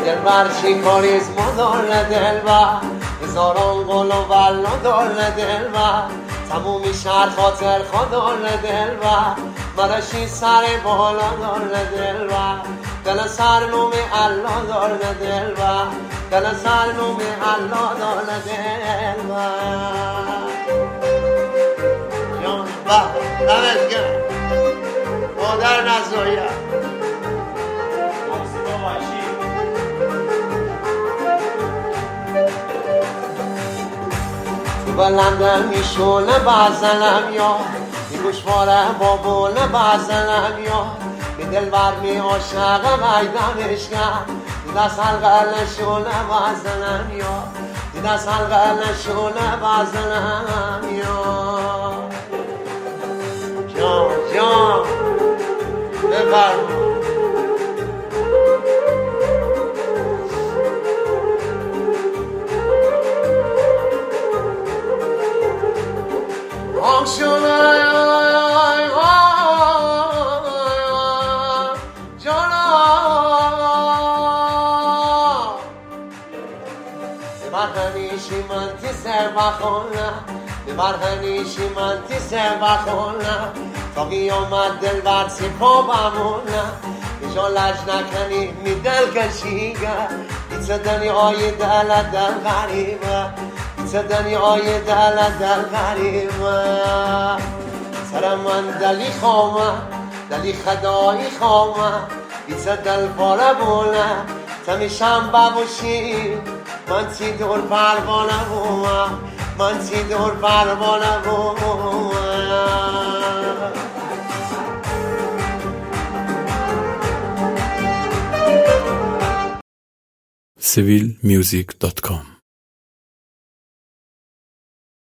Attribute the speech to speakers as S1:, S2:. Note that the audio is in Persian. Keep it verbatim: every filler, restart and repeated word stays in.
S1: دلبر چی کاریز ما داره دلبر هزاران گل و ولا داره دلبر تمومی شهر خاطر خوا داره دلبر مرشی سر بالا داره دلبر دل سر نوم الله داره دلبر دل سر نوم الله داره دلبر جان با دمت گرم مادر نزایم بلندم میشونه بزنم یا این گوشواره بابونه بزنم یا به دل بر می عاشقم ایدمش کرد این دست حلقه نشونه بزنم یا این دست حلقه نشونه بزنم یا جان جان ببرم آکشون آی آی آی جانا ببرهنیشی من تیسه بخونه ببرهنیشی من تیسه بخونه تا قیامت دل بر سپا بمونه بجا لج نکنی می دل کشیگه ایچه دنیای دل دل غریبه ایچه دنیای دل دل غریبه سر من دلی خوامه دلی خدایی خوامه ایچه دل پاره بونه تمیشم ببوشی من تی دور پروانه بومه من تی دور پروانه بومه
S2: سیویل میوزیک دات کام